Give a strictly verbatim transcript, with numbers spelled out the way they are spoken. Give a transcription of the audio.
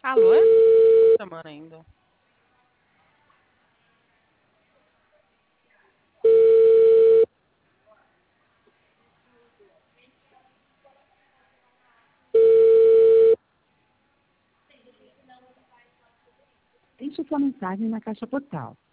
Alô? É? Chamando ainda. Deixe sua mensagem na caixa postal.